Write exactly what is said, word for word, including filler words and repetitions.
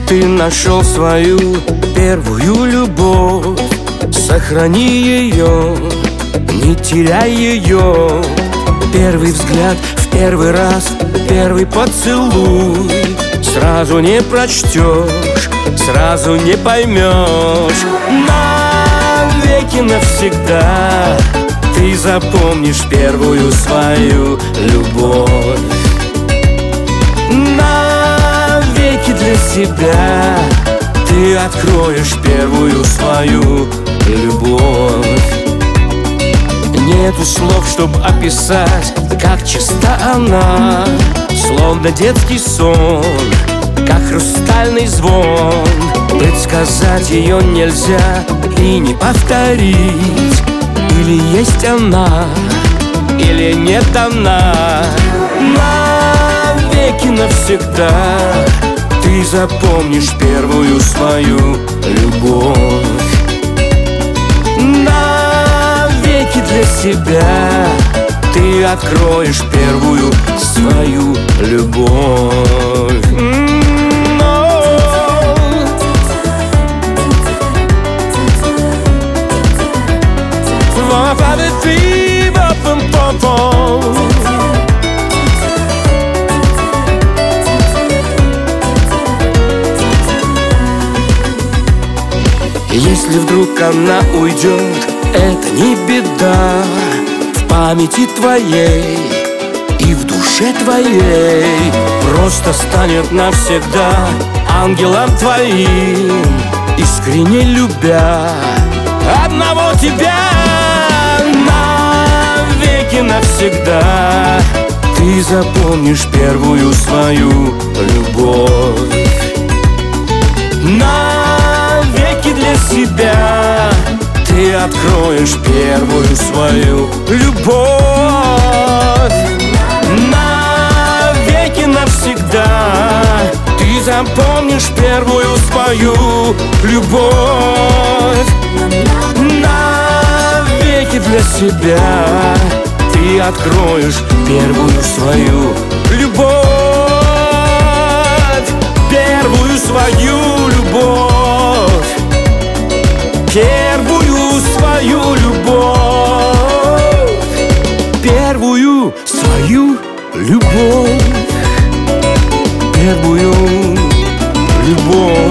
Ты нашел свою первую любовь, сохрани ее, не теряй ее. Первый взгляд в первый раз, первый поцелуй сразу не прочтешь, сразу не поймешь. Навеки навсегда ты запомнишь первую свою любовь. Навеки для себя ты откроешь первую свою любовь. Нету слов, чтобы описать, как чиста она, словно детский сон, как хрустальный звон. Предсказать ее нельзя и не повторить. Или есть она, или нет она. Навеки навсегда ты запомнишь первую свою любовь. Навеки для себя ты откроешь первую свою любовь. Если вдруг она уйдет, это не беда. В памяти твоей и в душе твоей просто станет навсегда ангелом твоим, искренне любя одного тебя. Навеки навсегда ты запомнишь первую свою любовь. Навеки для себя ты откроешь первую свою любовь. Навеки навсегда ты запомнишь первую свою любовь. Навеки для себя ты откроешь первую свою любовь. Первую свою любовь. Первую свою любовь. Первую свою любовь. Первую любовь.